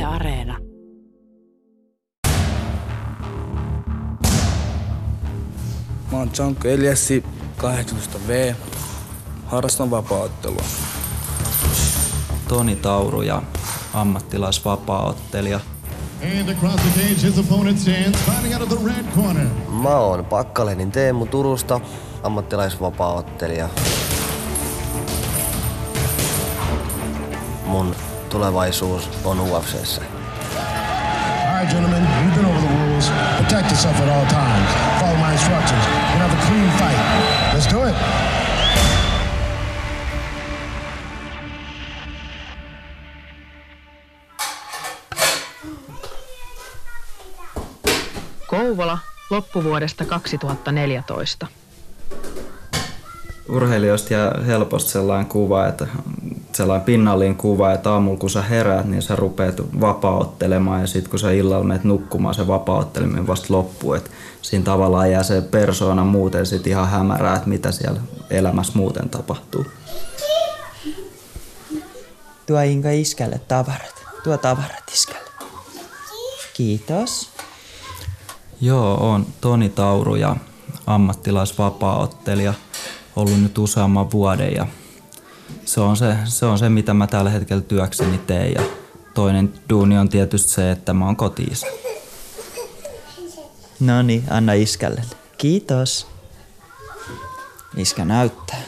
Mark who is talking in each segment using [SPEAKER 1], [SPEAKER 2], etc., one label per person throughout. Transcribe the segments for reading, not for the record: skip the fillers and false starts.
[SPEAKER 1] Areena.
[SPEAKER 2] Mä oon Janko Eliassi, 18V. Harrastan vapaaottelua.
[SPEAKER 3] Toni Tauru ja ammattilaisvapaaottelija.
[SPEAKER 4] And across the cage his opponent stands fighting out of the red corner.
[SPEAKER 5] Mä oon Pakkalenin Teemu Turusta, ammattilaisvapaaottelija. Mun tulevaisuus on UFC:ssä.
[SPEAKER 4] All right, gentlemen, you've been over the rules. Protect yourself at all times. Follow my instructions. We're gonna have a clean fight. Let's do it.
[SPEAKER 1] Kouvola, loppuvuodesta 2014.
[SPEAKER 3] Urheilijoista jää helposti sellainen kuva, että sellainen pinnallinen kuva, että aamulla kun sä heräät, niin sä rupeat vapaaottelemaan ja sitten kun sä illalla menet nukkumaan, se vapaaotteleminen vasta loppuu. Et siinä tavallaan jää se persoona muuten sit ihan hämärää, että mitä siellä elämässä muuten tapahtuu.
[SPEAKER 6] Tuo Inka iskälle tavarat. Tuo tavarat iskälle. Kiitos.
[SPEAKER 3] Joo, on Toni Tauru ja ammattilaisvapaaottelija. Ollut nyt useamman vuoden ja se on se, mitä mä tällä hetkellä työkseni teen. Ja toinen duuni on tietysti se, että mä oon koti-isä.
[SPEAKER 6] Noniin, anna iskälle. Kiitos. Iskä näyttää.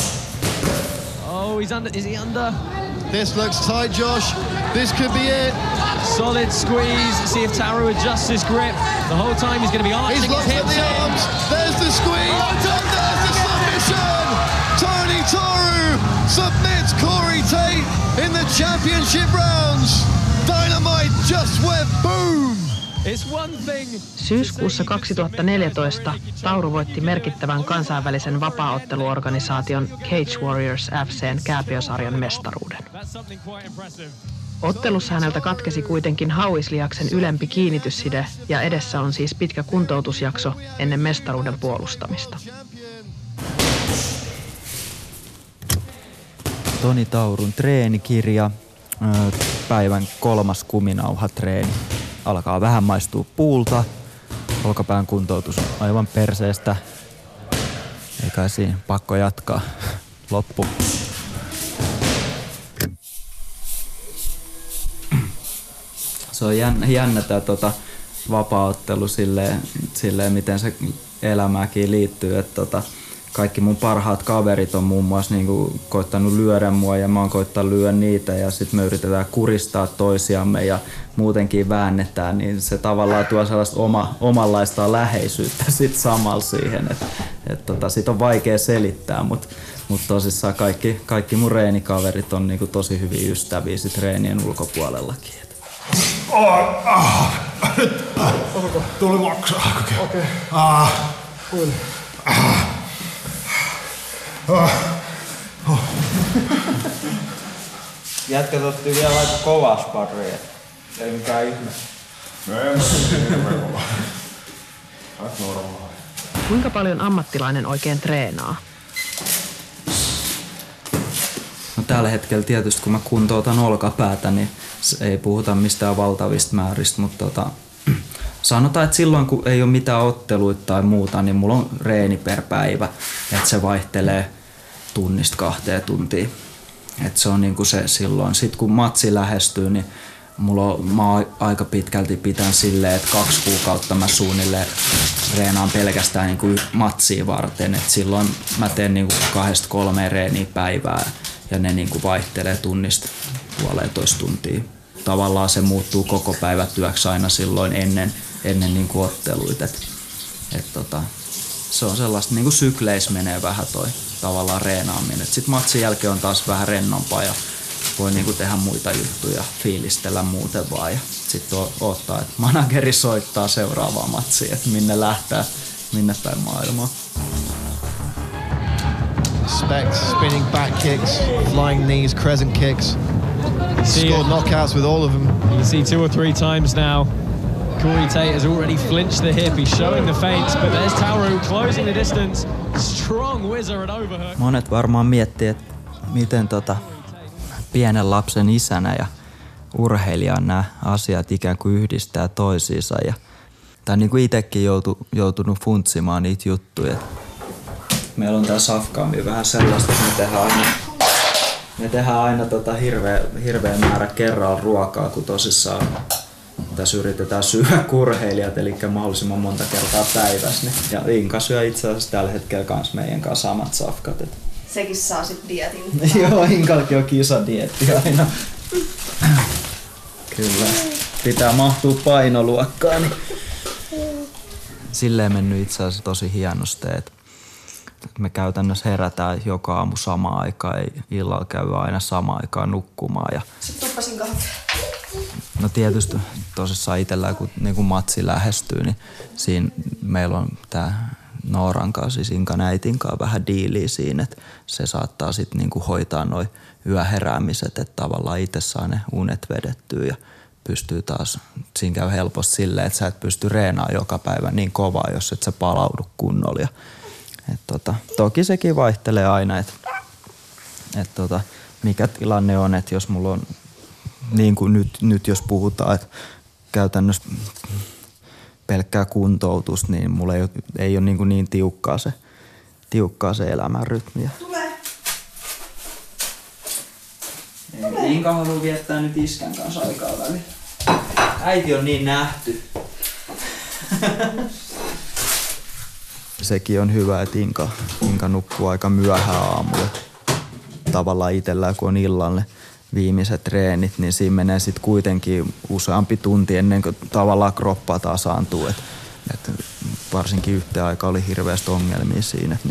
[SPEAKER 7] Oh, is he under?
[SPEAKER 8] This looks tight, Josh. This could be it.
[SPEAKER 7] Solid squeeze. See if Taru adjusts his grip. The whole time he's going to be arching
[SPEAKER 8] He's locked
[SPEAKER 7] his
[SPEAKER 8] at
[SPEAKER 7] hips
[SPEAKER 8] the arms. There's the squeeze. And there's the submission. Tony Taru submits Corey Tate in the championship rounds. Dynamite just went boom.
[SPEAKER 7] It's one thing.
[SPEAKER 1] Syyskuussa 2014 Tauru voitti merkittävän kansainvälisen vapaaotteluorganisaation Cage Warriors FC:n kääpiösarjan mestaruuden. Ottelussa häneltä katkesi kuitenkin hauisliaksen ylempi kiinnitysside ja edessä on siis pitkä kuntoutusjakso ennen mestaruuden puolustamista.
[SPEAKER 6] Toni Taurun treenikirja, päivän 3. kuminauhatreeni. Alkaa vähän maistua puulta. Olkapään kuntoutus aivan perseestä. Eikä siinä pakko jatkaa. Loppu.
[SPEAKER 3] Se on jännä tää vapaaottelu silleen, miten se elämääkin liittyy. Että kaikki mun parhaat kaverit on muun muassa niinku koittanut lyödä mua ja mä oon koittanut lyödä niitä ja sit me yritetään kuristaa toisiamme ja muutenkin väännetään, niin se tavallaan tuo sellaista omanlaista läheisyyttä sit samalla siihen, että sit on vaikea selittää, mutta tosissaan kaikki mun reenikaverit on niinku tosi hyviä ystäviä sit reenien ulkopuolellakin.
[SPEAKER 4] Tuli maksaa. Okei. Kuin.
[SPEAKER 6] Jätkät otti vielä aika kovaa sparria. Ei mikään ihme.
[SPEAKER 1] Kuinka paljon ammattilainen oikein treenaa?
[SPEAKER 3] No tällä hetkellä tietysti kun mä kuntoutan olkapäätä, niin ei puhuta mistään valtavista määristä, mutta sanotaan, että silloin kun ei ole mitään otteluita tai muuta, niin mulla on reeni per päivä, että se vaihtelee tunnista 2 tuntia. Että se on niinku se silloin. Sitten kun matsi lähestyy, niin mä oon aika pitkälti pitän silleen, että 2 kuukautta mä suunnilleen reenaan pelkästään niinku matsia varten. Et silloin mä teen niinku 2-3 reeniä päivää ja ne niinku vaihtelee tunnista 1,5 tuntia. Tavallaan se muuttuu koko päivätyöksi aina silloin ennen niinku otteluita. Se on sellaista, niinku sykleissä menee vähän toi tavallaan reenaaminen. Sitten matsin jälkeen on taas vähän rennompaa ja voi niinku tehdä muita juttuja, fiilistellä muuten vaan. Ja sitten odottaa, että manageri soittaa seuraavaa matsia, että minne lähtee, minne päin maailmaa.
[SPEAKER 8] Specs, spinning back kicks, flying knees, crescent kicks. Scored knockouts with all of them.
[SPEAKER 7] You can see 2 or 3 times now. Corey Tate has already flinched the hip. He's showing the feints, but there's Tauru closing the distance. Strong whizzer and overhook.
[SPEAKER 6] Monet varmaan miettii, että miten pienen lapsen isänä ja
[SPEAKER 3] urheilijan nämä asiat ikään kuin yhdistää toisiinsa. Tai niin kuin itsekin joutunut funtsimaan niitä juttuja. Meillä on tää safkaampi vähän sellaista, että me tehdään aina hirveä määrä kerralla ruokaa, kun tosissaan tässä yritetään syödä urheilijat, eli mahdollisimman monta kertaa päivässä. Ja Inka syö itse asiassa tällä hetkellä kans meidän kanssa samat safkat.
[SPEAKER 9] Sekin saa sit dietin.
[SPEAKER 3] Joo, Inkalkin on kisadieetti aina. Kyllä. Pitää mahtua painoluokkaan. Niin. Silleen mennyt itse asiassa tosi hienosti, että me käytännössä herätään joka aamu samaan aikaan, ei illalla käy aina samaan aikaan nukkumaan. Ja
[SPEAKER 9] sitten tuppasin kahvia.
[SPEAKER 3] No tietysti tosissaan itsellään, kun niin matsi lähestyy, niin siinä meillä on tää Nooran kanssa, siis Inkan äitin kanssa vähän diiliä siinä, että se saattaa sitten niin hoitaa noi yöheräämiset, että tavallaan itse saa ne unet vedettyä ja pystyy taas, siinä käy helposti silleen, että sä et pysty reenaamaan joka päivä niin kovaa, jos et sä palaudu kunnolla. Toki sekin vaihtelee aina, että mikä tilanne on, että jos mulla on, niin kuin nyt jos puhutaan, että käytännössä pelkkää kuntoutus, niin mulla ei ole niin tiukkaa se elämänrytmi.
[SPEAKER 9] Tulee.
[SPEAKER 3] Inka haluaa viettää nyt iskän kanssa aikaa väliin. Äiti on niin nähty. Sekin on hyvä, että Inka nukkuu aika myöhään aamulla. Tavallaan itsellään, kun on illalle viimeiset treenit, niin siinä menee sitten kuitenkin useampi tunti ennen kuin tavallaan kroppa tasaantuu. Et varsinkin yhteen aikaan oli hirveästi ongelmia siinä, että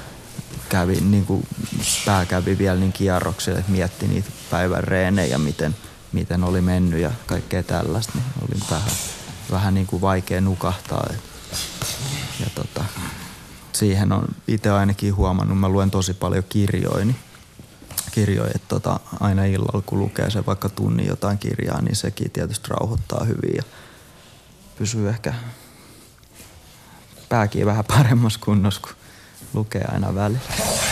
[SPEAKER 3] pää kävi vielä niin kierroksille, että mietti niitä päivän reenejä, miten oli mennyt ja kaikkea tällaista. Niin oli vähän niin kuin vaikea nukahtaa. Ja siihen on itse ainakin huomannut, mä luen tosi paljon kirjoja, että aina illalla kun lukee se vaikka tunnin jotain kirjaa, niin sekin tietysti rauhoittaa hyvin ja pysyy ehkä pääkin vähän paremmassa kunnossa, kun lukee aina välillä.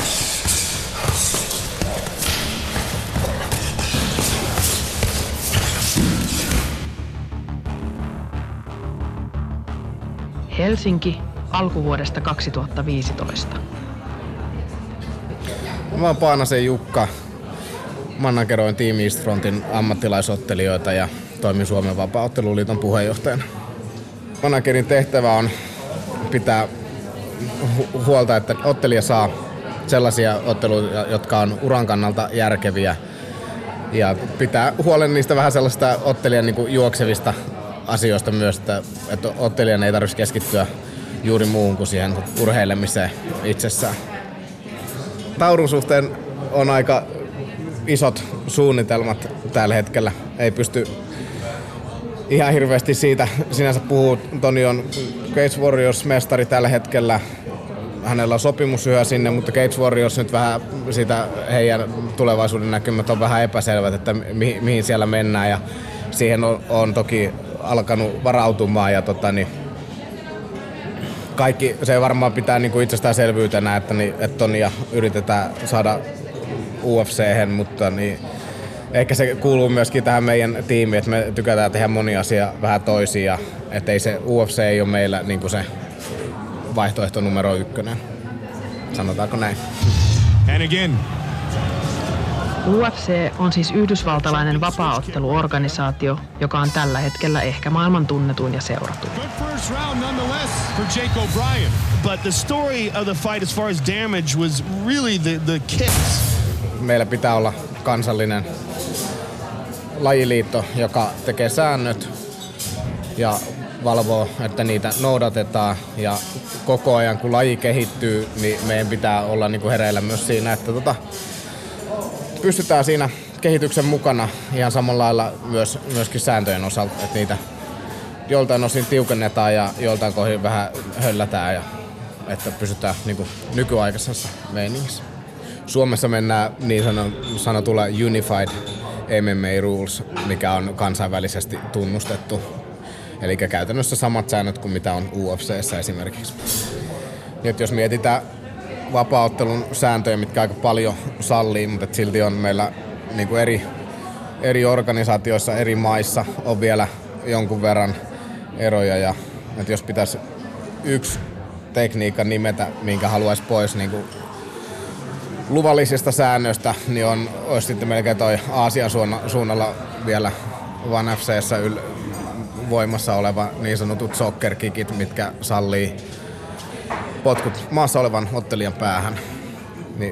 [SPEAKER 1] Helsinki alkuvuodesta 2015.
[SPEAKER 10] Mä oon Paanasen Jukka. Manageroin Team East Frontin ammattilaisottelijoita ja toimin Suomen Vapaa-otteluliiton puheenjohtajana. Managerin tehtävä on pitää huolta, että ottelija saa sellaisia otteluita, jotka on uran kannalta järkeviä ja pitää huolen niistä vähän sellaista ottelijan niin kuin juoksevista asioista myös, että ottelijan ei tarvitse keskittyä juuri muuhun kuin siihen urheilemiseen itsessään. Taurun suhteen on aika isot suunnitelmat tällä hetkellä. Ei pysty ihan hirveästi siitä sinänsä puhua. Toni on Cage Warriors-mestari tällä hetkellä. Hänellä on sopimus yhä sinne, mutta Cage Warriors nyt vähän siitä heidän tulevaisuuden näkymät on vähän epäselvät, että mihin siellä mennään. Ja siihen on toki alkanut varautumaan ja kaikki se varmaan pitää niinku itsestäänselvyytenä, että Tonia yritetään saada UFC:hen, mutta ehkä se kuuluu myöskin tähän meidän tiimiin, että me tykätään tehdä monia asia vähän toisia, että ei se UFC ei ole meillä niinku se vaihtoehto numero 1. Sanotaanko näin?
[SPEAKER 4] And again.
[SPEAKER 1] UFC on siis yhdysvaltalainen vapaaotteluorganisaatio, joka on tällä hetkellä ehkä maailman tunnetuin ja seuratuin.
[SPEAKER 4] Good first round nonetheless for Jake O'Brien. But the story of the fight as far as damage was really the kicks.
[SPEAKER 10] Meillä pitää olla kansallinen lajiliitto, joka tekee säännöt ja valvoo, että niitä noudatetaan. Ja koko ajan kun laji kehittyy, niin meidän pitää olla niinku hereillä myös siinä, että pystytään siinä kehityksen mukana ihan samalla lailla myöskin sääntöjen osalta, että niitä joltain osin tiukennetaan ja joltain kohdin vähän höllätään, ja että pysytään niinku nykyaikaisessa meiningissä. Suomessa mennään niin sanotulla Unified MMA Rules, mikä on kansainvälisesti tunnustettu. Eli käytännössä samat säännöt kuin mitä on UFC:ssä esimerkiksi. Nyt jos mietitään vapaaottelun sääntöjä, mitkä aika paljon sallii, mutta silti on meillä niinku eri eri organisaatioissa, eri maissa on vielä jonkun verran eroja. Ja että jos pitäisi yksi tekniikka nimetä, minkä haluaisi pois niin kuin luvallisista säännöistä, niin olisi sitten melkein toi Aasian suunnalla vielä One FC:ssä voimassa oleva niin sanotut soccer kickit, mitkä sallii potkut maassa olevan ottelijan päähän. Niin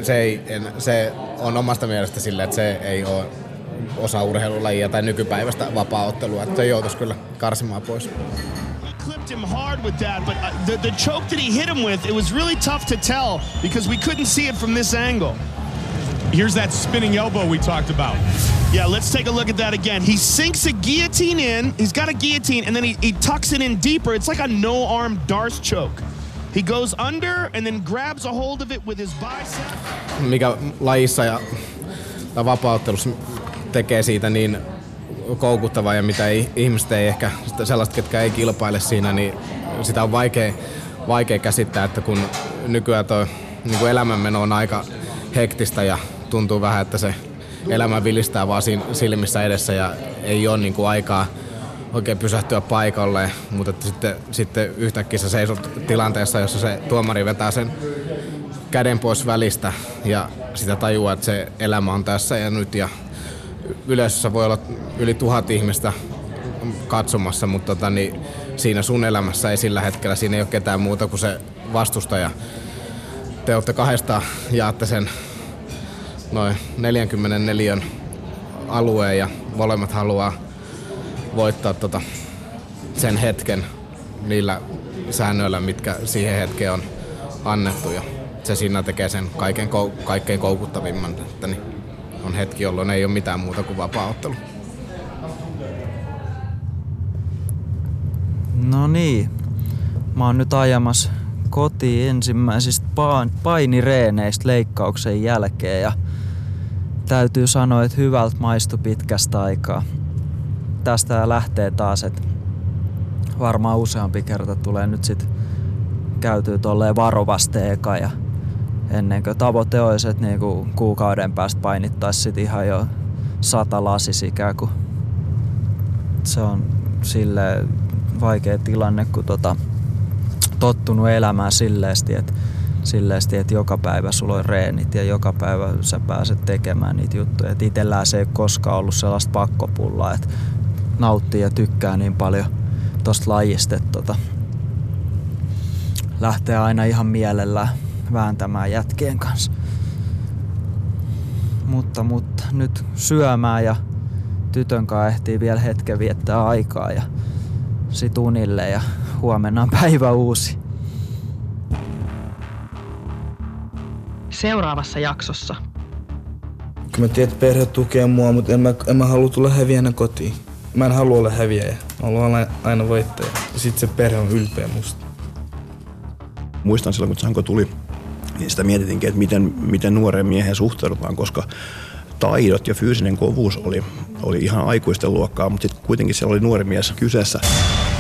[SPEAKER 10] se on omasta mielestä silleen, että se ei ole osa urheilulajia tai nykypäiväistä vapaa-ottelua, että se joutuisi kyllä karsimaan pois.
[SPEAKER 11] Clipped him hard with that, but the choke that he hit him with, it was really tough to tell because we couldn't see it from this angle.
[SPEAKER 12] Here's that spinning elbow we talked about.
[SPEAKER 11] Yeah, let's take a look at that again. He sinks a guillotine in, he's got a guillotine, and then he tucks it in deeper. It's like a no-arm Darce choke. He goes under and then grabs a hold of it with his bicep.
[SPEAKER 10] Mikä lajissa ja vapaa-ottelussa tekee siitä niin koukuttavaa ja mitä ihmiset ei ehkä, sellaiset ketkä ei kilpaile siinä, niin sitä on vaikea käsittää, että kun nykyään tuo niin elämänmeno on aika hektistä ja tuntuu vähän, että se elämä vilistää vaan siinä silmissä edessä ja ei ole niin kuin aikaa oikein pysähtyä paikalle, mutta että sitten yhtäkkiä sä seisot tilanteessa, jossa se tuomari vetää sen käden pois välistä ja sitä tajuaa, että se elämä on tässä ja nyt ja yleisössä voi olla yli 1000 ihmistä katsomassa, mutta niin siinä sun elämässä ei sillä hetkellä, siinä ei ole ketään muuta kuin se vastustaja. Te olette kahdestaan, jaatte sen noin 44 alueen ja molemmat haluaa voittaa sen hetken niillä säännöillä, mitkä siihen hetkeen on annettu. Ja se siinä tekee sen kaikkein koukuttavimman, että niin on hetki, jolloin ei ole mitään muuta kuin vapaa-ottelu.
[SPEAKER 3] No niin, mä oon nyt ajamassa kotiin ensimmäisistä painireeneistä leikkauksen jälkeen ja täytyy sanoa, että hyvältä maistui pitkästä aikaa. Tästä lähtee taas, että varmaan useampi kerta tulee nyt sit käytyy tolleen varovasti eka ja ennen kuin tavoite olisi, että niinku kuukauden päästä painittaisi sit ihan jo 100 lasis ikään kuin. Se on silleen vaikea tilanne, kun tottunut elämään silleesti, että joka päivä sulla on reenit ja joka päivä sä pääset tekemään niitä juttuja. Et itellään se ei koskaan ollut sellaista pakkopullaa, että nauttii ja tykkää niin paljon tosta lajista, että lähtee aina ihan mielellään vääntämään jätkien kanssa. Mutta nyt syömään ja tytön kanssa ehtii vielä hetken viettää aikaa ja sit unille ja huomenna on päivä uusi.
[SPEAKER 1] Seuraavassa jaksossa.
[SPEAKER 2] Kun mä tiedän, että perhe tukee mua, mutta en mä halua tulla häviänä kotiin. Mä en halua olla häviäjä. Mä haluan olla aina voittaja. Ja sit se perhe on ylpeä musta.
[SPEAKER 13] Muistan silloin, kun Sanko tuli, niin sitä mietitinkin, että miten nuoreen mieheen suhtaudutaan, koska taidot ja fyysinen kovuus oli ihan aikuisten luokkaa, mutta sitten kuitenkin siellä oli nuori mies kyseessä.